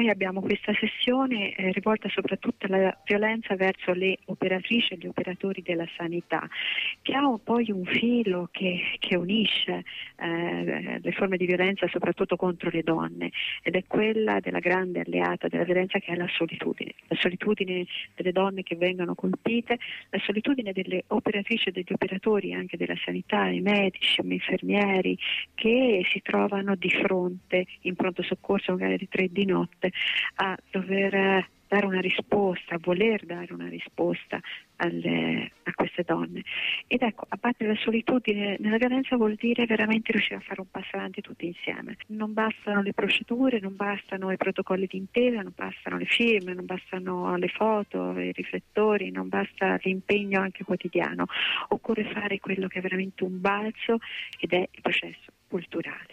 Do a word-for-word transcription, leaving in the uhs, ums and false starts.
noi abbiamo questa sessione eh, rivolta soprattutto alla violenza verso le operatrici e gli operatori della sanità, che ha poi un filo che, che unisce eh, le forme di violenza soprattutto contro le donne, ed è quella della grande alleata della violenza, che è la solitudine, la solitudine delle donne che vengono colpite, la solitudine delle operatrici e degli operatori anche della sanità, i medici, gli infermieri, che si trovano di fronte in pronto soccorso magari alle tre di notte a dover dare una risposta, a voler dare una risposta alle, a queste donne. Ed ecco, abbattere la solitudine nella violenza vuol dire veramente riuscire a fare un passo avanti tutti insieme. Non bastano le procedure, non bastano i protocolli di intesa, non bastano le firme, non bastano le foto, i riflettori, non basta l'impegno anche quotidiano. Occorre fare quello che è veramente un balzo, ed è il processo culturale.